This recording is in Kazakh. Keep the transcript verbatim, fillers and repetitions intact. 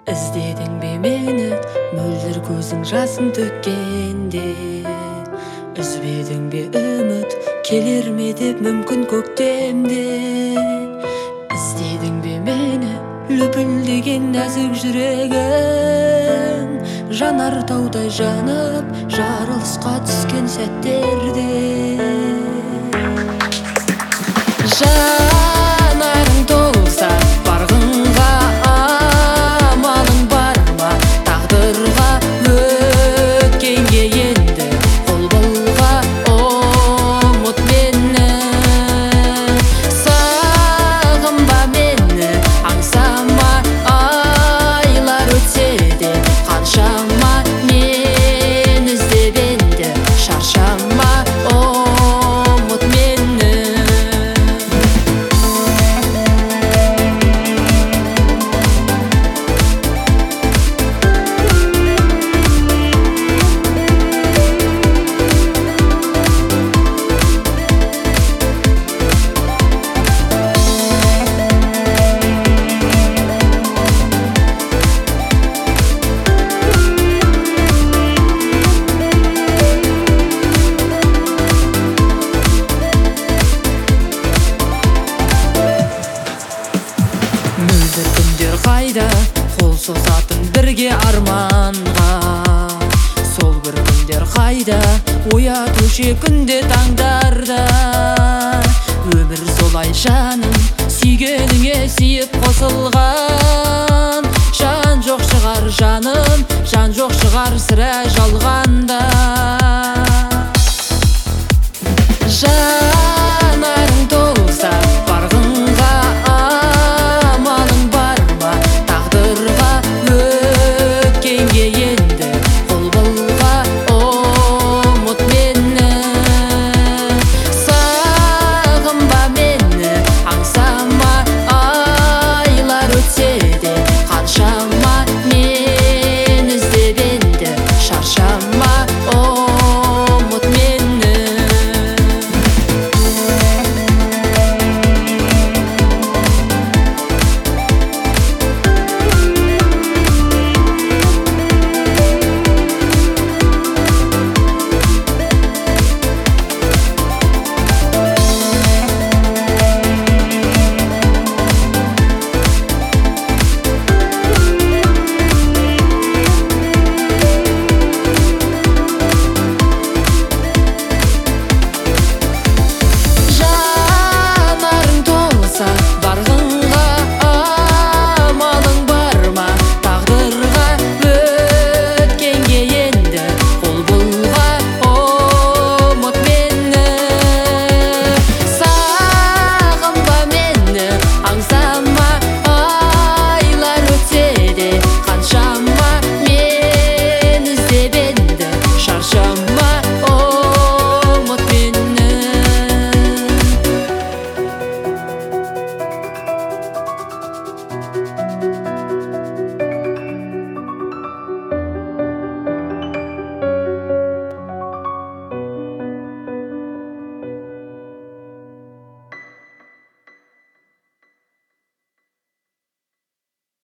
Іздедің бе мені, мөлдір көзің жасын төккенде? Үзбедің бе үміт, келер ме деп мүмкін көктемде? Іздедің бе мені, лүпілдеген нәзік жүрегім, жанар таудай жанып, жарылысқа түскен сәттерде. Жанарың толса, барғынға амалың бар ма? Тағдырға өткенге енді қол бұлға ұмыт мені. Сағынба мені, аңсама, айлар өтсе де, қаншама мен іздеп енді, шаршама, ұмыт мені. Мөлдір күндер қайда, қол созатын бірге арманға? Сол бір күндер қайда, оятушы күнде таңдарда? Өмір солай жаным, сүйгеніңе сүйіп қосылған. Жан жоқ шығар жаным, жан жоқ шығар сірә